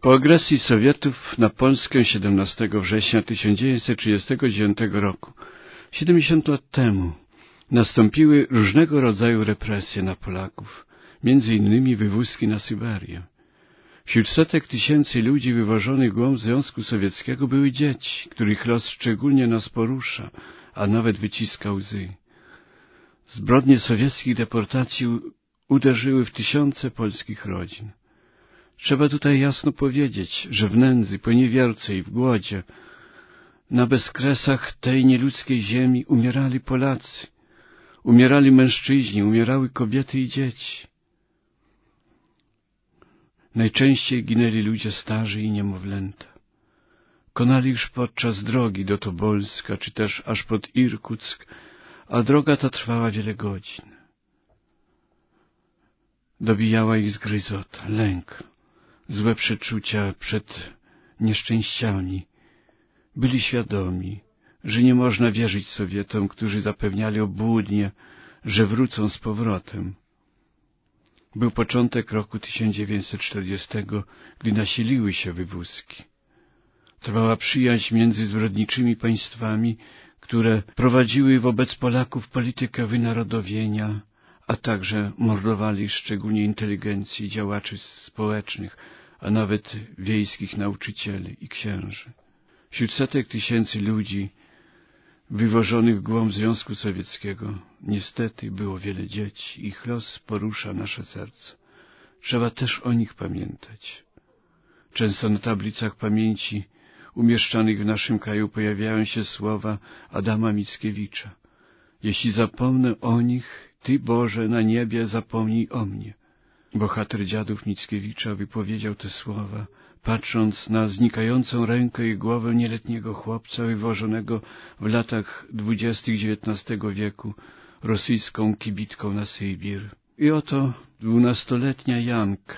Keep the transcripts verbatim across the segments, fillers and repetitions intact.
Po agresji Sowietów na Polskę siedemnastego września tysiąc dziewięćset trzydziestego dziewiątego roku, siedemdziesiąt lat temu, nastąpiły różnego rodzaju represje na Polaków, między innymi wywózki na Syberię. Wśród setek tysięcy ludzi wywożonych w głąb Związku Sowieckiego były dzieci, których los szczególnie nas porusza, a nawet wyciska łzy. Zbrodnie sowieckich deportacji uderzyły w tysiące polskich rodzin. Trzeba tutaj jasno powiedzieć, że w nędzy, poniewierce i w głodzie, na bezkresach tej nieludzkiej ziemi umierali Polacy, umierali mężczyźni, umierały kobiety i dzieci. Najczęściej ginęli ludzie starzy i niemowlęta. Konali już podczas drogi do Tobolska, czy też aż pod Irkuck, a droga ta trwała wiele godzin. Dobijała ich zgryzota, lęk, złe przeczucia przed nieszczęściami. Byli świadomi, że nie można wierzyć Sowietom, którzy zapewniali obłudnie, że wrócą z powrotem. Był początek roku tysiąc dziewięćset czterdziestego, gdy nasiliły się wywózki. Trwała przyjaźń między zbrodniczymi państwami, które prowadziły wobec Polaków politykę wynarodowienia, a także mordowali szczególnie inteligencji, działaczy społecznych, a nawet wiejskich nauczycieli i księży. Wśród setek tysięcy ludzi wywożonych w głąb Związku Sowieckiego niestety było wiele dzieci. Ich los porusza nasze serce. Trzeba też o nich pamiętać. Często na tablicach pamięci umieszczanych w naszym kraju pojawiają się słowa Adama Mickiewicza. Jeśli zapomnę o nich, Ty, Boże, na niebie zapomnij o mnie. Bohater Dziadów Mickiewicza wypowiedział te słowa, patrząc na znikającą rękę i głowę nieletniego chłopca wywożonego w latach dwudziestych dziewiętnastego wieku rosyjską kibitką na Sybir. I oto dwunastoletnia Janka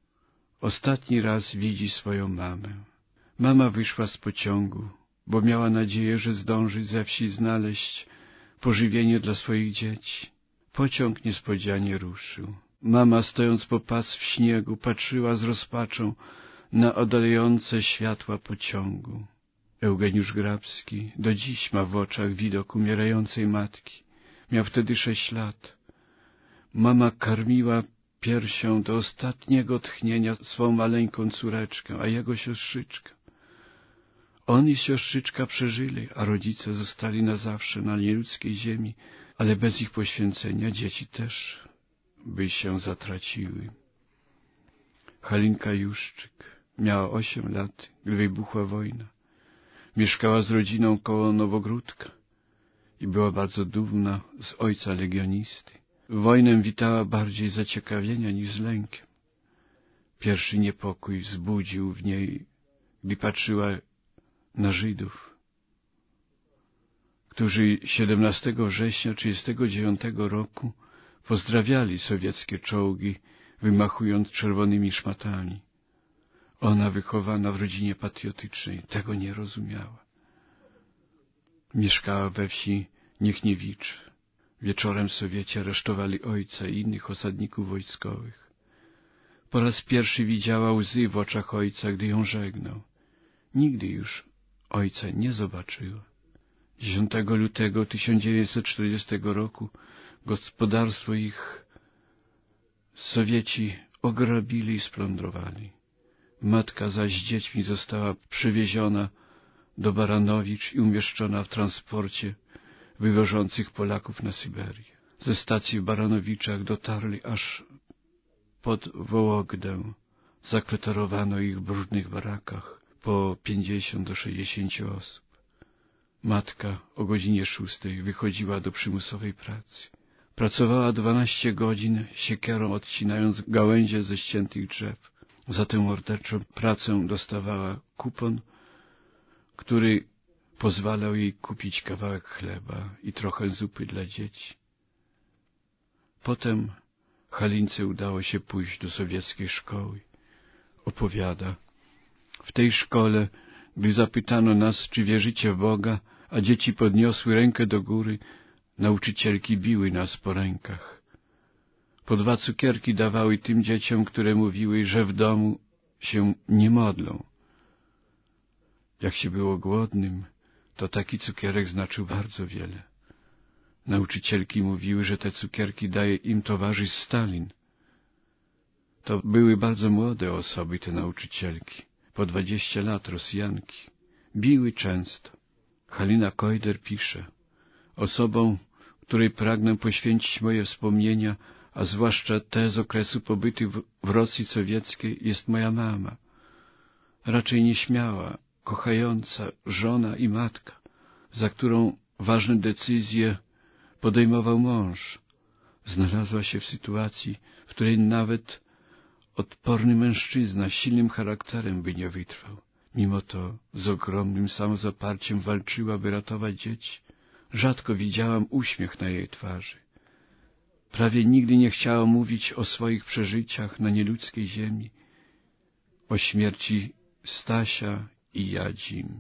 ostatni raz widzi swoją mamę. Mama wyszła z pociągu, bo miała nadzieję, że zdąży ze wsi znaleźć pożywienie dla swoich dzieci. Pociąg niespodzianie ruszył. Mama, stojąc po pas w śniegu, patrzyła z rozpaczą na oddalające światła pociągu. Eugeniusz Grabski do dziś ma w oczach widok umierającej matki. Miał wtedy sześć lat. Mama karmiła piersią do ostatniego tchnienia swą maleńką córeczkę, a jego siostrzyczkę. On i siostrzyczka przeżyli, a rodzice zostali na zawsze na nieludzkiej ziemi, ale bez ich poświęcenia dzieci też by się zatraciły. Halinka Juszczyk miała osiem lat, gdy wybuchła wojna. Mieszkała z rodziną koło Nowogródka i była bardzo dumna z ojca legionisty. Wojnę witała bardziej z zaciekawienia niż z lękiem. Pierwszy niepokój wzbudził w niej, gdy patrzyła na Żydów, którzy siedemnastego września tysiąc dziewięćset trzydziestego dziewiątego roku pozdrawiali sowieckie czołgi, wymachując czerwonymi szmatami. Ona, wychowana w rodzinie patriotycznej, tego nie rozumiała. Mieszkała we wsi Niechniewicz. Wieczorem Sowieci aresztowali ojca i innych osadników wojskowych. Po raz pierwszy widziała łzy w oczach ojca, gdy ją żegnał. Nigdy już ojca nie zobaczyła. dziesiątego lutego tysiąc dziewięćset czterdziestego roku gospodarstwo ich Sowieci ograbili i splądrowali. Matka zaś z dziećmi została przywieziona do Baranowicz i umieszczona w transporcie wywożących Polaków na Syberię. Ze stacji w Baranowiczach dotarli aż pod Wołogdę. Zakwaterowano ich w brudnych barakach, po pięćdziesiąt do sześćdziesięciu osób. Matka o godzinie szóstej wychodziła do przymusowej pracy. Pracowała dwanaście godzin, siekierą odcinając gałęzie ze ściętych drzew. Za tę morderczą pracę dostawała kupon, który pozwalał jej kupić kawałek chleba i trochę zupy dla dzieci. Potem Halince udało się pójść do sowieckiej szkoły. Opowiada: w tej szkole, gdy zapytano nas, czy wierzycie w Boga, a dzieci podniosły rękę do góry, nauczycielki biły nas po rękach. Po dwa cukierki dawały tym dzieciom, które mówiły, że w domu się nie modlą. Jak się było głodnym, to taki cukierek znaczył bardzo wiele. Nauczycielki mówiły, że te cukierki daje im towarzysz Stalin. To były bardzo młode osoby, te nauczycielki, po dwadzieścia lat, Rosjanki. Biły często. Halina Kojder pisze: osobą, której pragnę poświęcić moje wspomnienia, a zwłaszcza te z okresu pobytu w, w Rosji sowieckiej, jest moja mama. Raczej nieśmiała, kochająca żona i matka, za którą ważne decyzje podejmował mąż. Znalazła się w sytuacji, w której nawet odporny mężczyzna z silnym charakterem by nie wytrwał. Mimo to z ogromnym samozaparciem walczyła, by ratować dzieci. Rzadko widziałam uśmiech na jej twarzy. Prawie nigdy nie chciała mówić o swoich przeżyciach na nieludzkiej ziemi, o śmierci Stasia i Jadzim.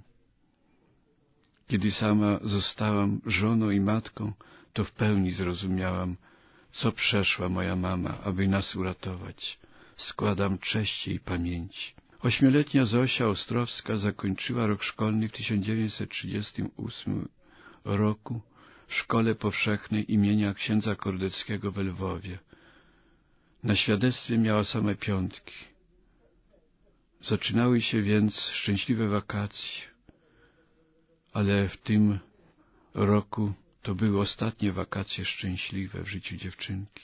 Kiedy sama zostałam żoną i matką, to w pełni zrozumiałam, co przeszła moja mama, aby nas uratować. Składam cześć jej pamięci. Ośmioletnia Zosia Ostrowska zakończyła rok szkolny w tysiąc dziewięćset trzydziestym ósmym roku w Szkole Powszechnej imienia księdza Kordeckiego w Lwowie. Na świadectwie miała same piątki. Zaczynały się więc szczęśliwe wakacje, ale w tym roku to były ostatnie wakacje szczęśliwe w życiu dziewczynki.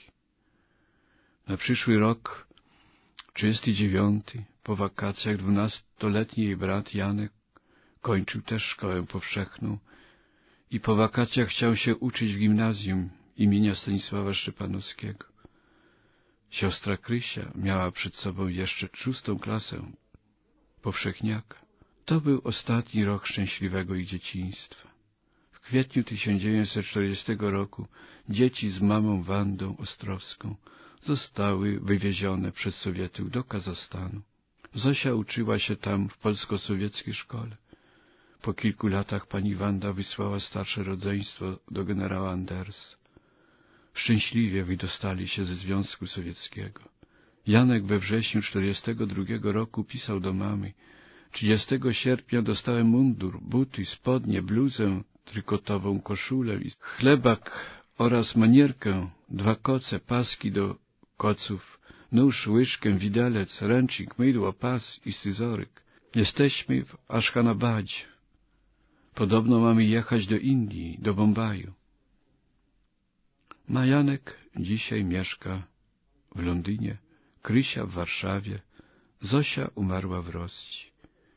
Na przyszły rok, trzydziesty dziewiąty, po wakacjach, dwunastoletni jej brat Janek kończył też szkołę powszechną i po wakacjach chciał się uczyć w gimnazjum imienia Stanisława Szczepanowskiego. Siostra Krysia miała przed sobą jeszcze szóstą klasę powszechniaka. To był ostatni rok szczęśliwego ich dzieciństwa. W kwietniu tysiąc dziewięćset czterdziestego roku dzieci z mamą Wandą Ostrowską zostały wywiezione przez Sowietów do Kazachstanu. Zosia uczyła się tam w polsko-sowieckiej szkole. Po kilku latach pani Wanda wysłała starsze rodzeństwo do generała Andersa. Szczęśliwie wydostali się ze Związku Sowieckiego. Janek we wrześniu czterdziestego drugiego roku pisał do mamy: trzydziestego sierpnia dostałem mundur, buty, spodnie, bluzę trykotową, koszulę, chlebak oraz manierkę, dwa koce, paski do koców, nóż, łyżkę, widelec, ręcznik, mydło, pas i scyzoryk. Jesteśmy w Aszchanabadzie. Podobno mamy jechać do Indii, do Bombaju. Majanek dzisiaj mieszka w Londynie, Krysia w Warszawie, Zosia umarła w Rosji.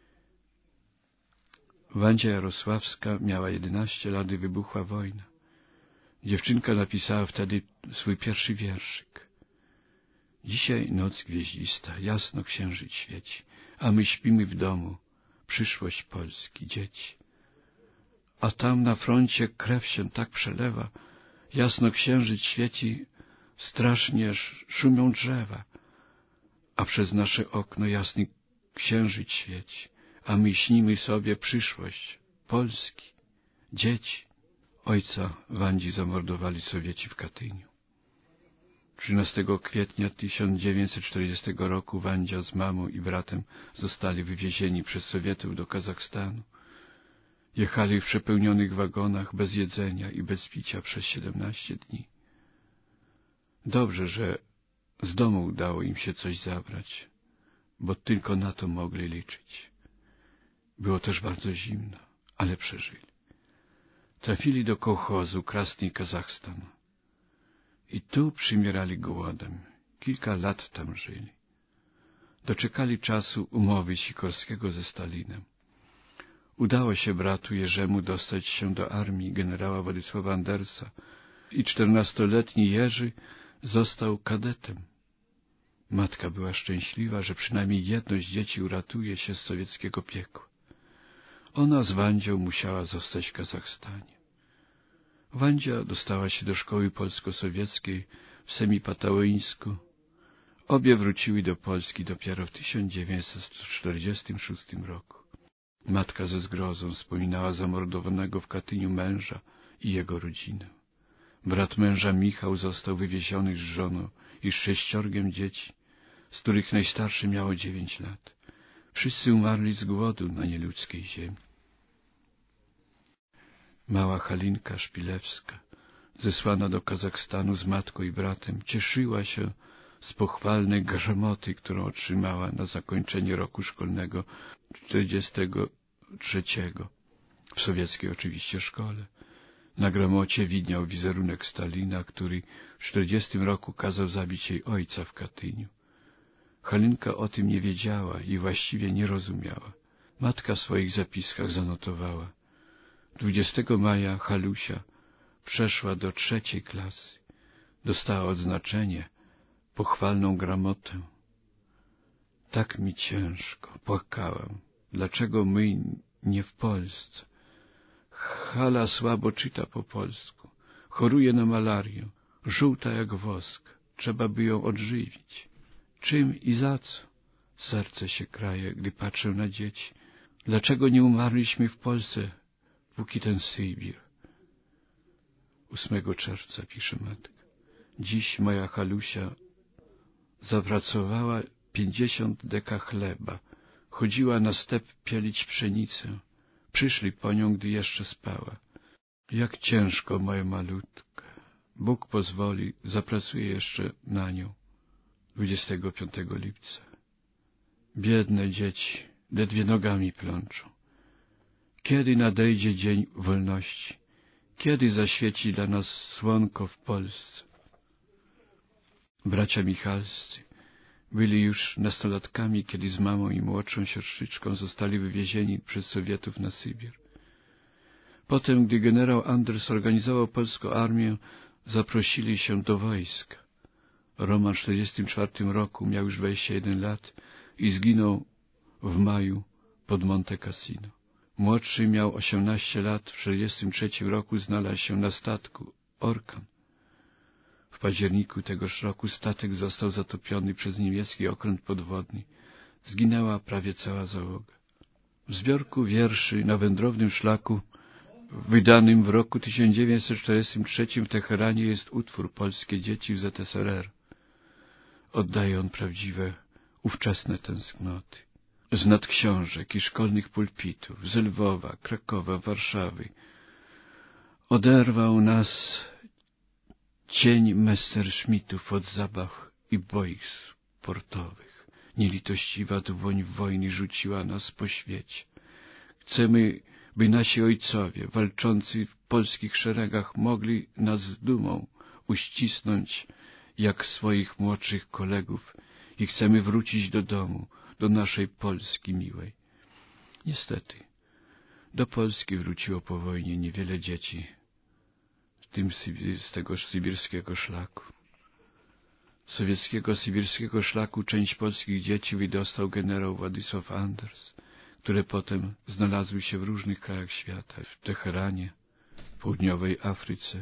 Wandzia Jarosławska miała jedenaście lat i wybuchła wojna. Dziewczynka napisała wtedy swój pierwszy wierszyk. Dzisiaj noc gwieździsta, jasno księżyc świeci, a my śpimy w domu, przyszłość Polski, dzieci. A tam na froncie krew się tak przelewa, jasno księżyc świeci, strasznie szumią drzewa, a przez nasze okno jasny księżyc świeci, a my śnimy sobie przyszłość Polski, dzieci. Ojca Wandzi zamordowali Sowieci w Katyniu. trzynastego kwietnia tysiąc dziewięćset czterdziestego roku Wandzia z mamą i bratem zostali wywiezieni przez Sowietów do Kazachstanu. Jechali w przepełnionych wagonach bez jedzenia i bez picia przez siedemnaście dni. Dobrze, że z domu udało im się coś zabrać, bo tylko na to mogli liczyć. Było też bardzo zimno, ale przeżyli. Trafili do kołchozu Krasny Kazachstan i tu przymierali głodem. Kilka lat tam żyli. Doczekali czasu umowy Sikorskiego ze Stalinem. Udało się bratu Jerzemu dostać się do armii generała Władysława Andersa i czternastoletni Jerzy został kadetem. Matka była szczęśliwa, że przynajmniej jedno z dzieci uratuje się z sowieckiego piekła. Ona z Wandzią musiała zostać w Kazachstanie. Wandzia dostała się do szkoły polsko-sowieckiej w Semipatałyńsku. Obie wróciły do Polski dopiero w tysiąc dziewięćset czterdziestym szóstym roku. Matka ze zgrozą wspominała zamordowanego w Katyniu męża i jego rodzinę. Brat męża Michał został wywieziony z żoną i z sześciorgiem dzieci. z których najstarsze miało dziewięć lat. Wszyscy umarli z głodu na nieludzkiej ziemi. Mała Halinka Szpilewska, zesłana do Kazachstanu z matką i bratem, cieszyła się z pochwalnej grzemoty, którą otrzymała na zakończenie roku szkolnego czterdziestego trzeciego, w sowieckiej oczywiście szkole. Na gramocie widniał wizerunek Stalina, który w czterdziestym roku kazał zabić jej ojca w Katyniu. Halinka o tym nie wiedziała i właściwie nie rozumiała. Matka w swoich zapiskach zanotowała: dwudziestego maja Halusia przeszła do trzeciej klasy. Dostała odznaczenie, pochwalną gramotę. Tak mi ciężko, płakałam. Dlaczego my nie w Polsce? Hala słabo czyta po polsku, choruje na malarię, żółta jak wosk, trzeba by ją odżywić. Czym i za co? Serce się kraje, gdy patrzę na dzieci. Dlaczego nie umarliśmy w Polsce, póki ten Sybir? ósmego czerwca pisze matka. Dziś moja Halusia zapracowała pięćdziesiąt deka chleba, chodziła na step pielić pszenicę. Przyszli po nią, gdy jeszcze spała. Jak ciężko, moja malutka. Bóg pozwoli, zapracuję jeszcze na nią. dwudziestego piątego lipca. Biedne dzieci, ledwie nogami plączą. Kiedy nadejdzie dzień wolności? Kiedy zaświeci dla nas słonko w Polsce? Bracia Michalscy byli już nastolatkami, kiedy z mamą i młodszą siostrzyczką zostali wywiezieni przez Sowietów na Sybir. Potem, gdy generał Anders organizował polską armię, zaprosili się do wojska. Roman w czterdziestym czwartym roku miał już dwadzieścia jeden lat i zginął w maju pod Monte Cassino. Młodszy miał osiemnaście lat, w czterdziestym trzecim roku znalazł się na statku Orkan. W październiku tegoż roku statek został zatopiony przez niemiecki okręt podwodny. Zginęła prawie cała załoga. W zbiorku wierszy Na wędrownym szlaku, wydanym w roku tysiąc dziewięćset czterdziestym trzecim w Teheranie, jest utwór Polskie dzieci w Z S R R. Oddaje on prawdziwe, ówczesne tęsknoty. Z nad książek i szkolnych pulpitów, z Lwowa, Krakowa, Warszawy oderwał nas cień Messerschmittów od zabaw i boisk sportowych. Nielitościwa dłoń wojny rzuciła nas po świecie. Chcemy, by nasi ojcowie, walczący w polskich szeregach, mogli nas z dumą uścisnąć jak swoich młodszych kolegów i chcemy wrócić do domu, do naszej Polski miłej. Niestety, do Polski wróciło po wojnie niewiele dzieci, w tym z tegoż sybirskiego szlaku. Z sowieckiego sybirskiego szlaku część polskich dzieci wydostał generał Władysław Anders, które potem znalazły się w różnych krajach świata, w Teheranie, w południowej Afryce,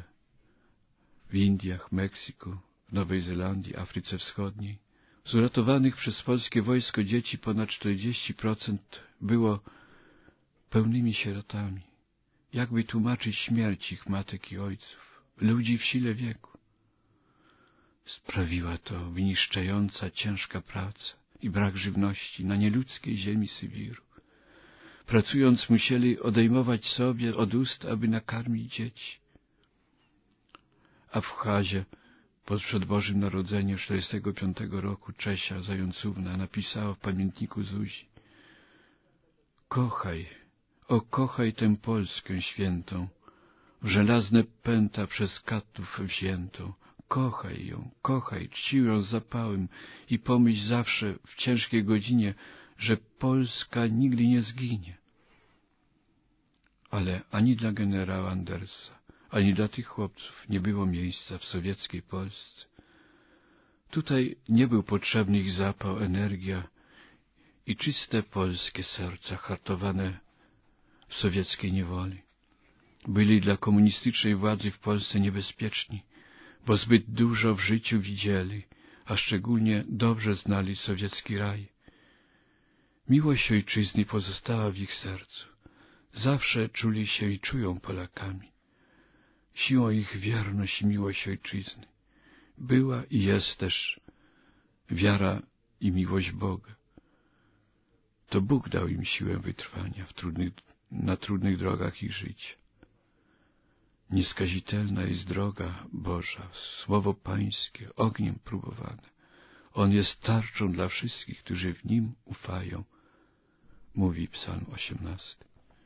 w Indiach, Meksyku, w Nowej Zelandii, Afryce Wschodniej. Z uratowanych przez polskie wojsko dzieci ponad czterdzieści procent było pełnymi sierotami. Jakby tłumaczyć śmierć ich matek i ojców, ludzi w sile wieku? Sprawiła to wyniszczająca, ciężka praca i brak żywności na nieludzkiej ziemi Sybiru. Pracując musieli odejmować sobie od ust, aby nakarmić dzieci. A w Hazie pod przed Bożym Narodzeniem czterdziestego piątego roku Czesia Zającówna napisała w pamiętniku Zuzi: kochaj, o kochaj tę Polskę świętą, w żelazne pęta przez katów wziętą. Kochaj ją, kochaj, czci ją z zapałem i pomyśl zawsze w ciężkiej godzinie, że Polska nigdy nie zginie. Ale ani dla generała Andersa, ani dla tych chłopców nie było miejsca w sowieckiej Polsce. Tutaj nie był potrzebny ich zapał, energia i czyste polskie serca hartowane w sowieckiej niewoli. Byli dla komunistycznej władzy w Polsce niebezpieczni, bo zbyt dużo w życiu widzieli, a szczególnie dobrze znali sowiecki raj. Miłość ojczyzny pozostała w ich sercu. Zawsze czuli się i czują Polakami. Siłą ich wierność i miłość ojczyzny była i jest też wiara i miłość Boga. To Bóg dał im siłę wytrwania w trudnych, na trudnych drogach ich życia. Nieskazitelna jest droga Boża, słowo Pańskie, ogniem próbowane. On jest tarczą dla wszystkich, którzy w Nim ufają, mówi Psalm osiemnasty.